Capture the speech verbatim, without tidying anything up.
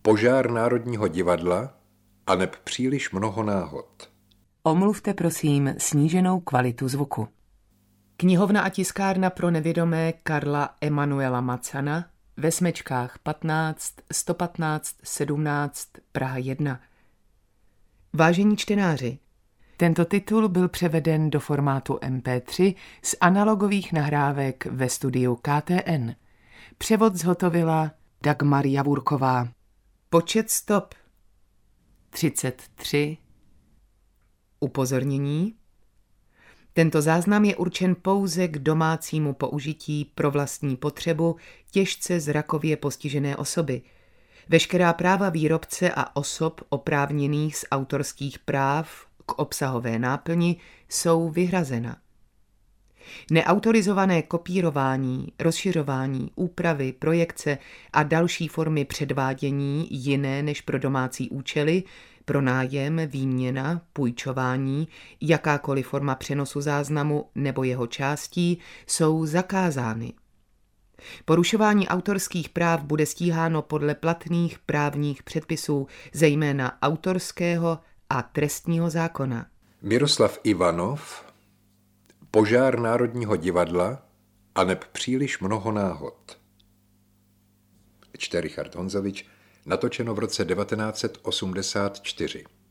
Požár Národního divadla aneb příliš mnoho náhod. Omluvte prosím sníženou kvalitu zvuku. Knihovna a tiskárna pro nevědomé Karla Emanuela Macana ve Smečkách patnáct, sto patnáct, sedmnáct, Praha jedna. Vážení čtenáři, tento titul byl převeden do formátu em pé tři z analogových nahrávek ve studiu K T N. Převod zhotovila Dagmar Javurková. Počet stop třicet tři. Upozornění. Tento záznam je určen pouze k domácímu použití pro vlastní potřebu těžce zrakově postižené osoby. Veškerá práva výrobce a osob oprávněných z autorských práv k obsahové náplni jsou vyhrazena. Neautorizované kopírování, rozšiřování, úpravy, projekce a další formy předvádění jiné než pro domácí účely, pronájem, výměna, půjčování, jakákoliv forma přenosu záznamu nebo jeho částí jsou zakázány. Porušování autorských práv bude stíháno podle platných právních předpisů, zejména autorského a trestního zákona. Miroslav Ivanov, Požár Národního divadla aneb příliš mnoho náhod. Čte Richard Honzovič, natočeno v roce devatenáct set osmdesát čtyři.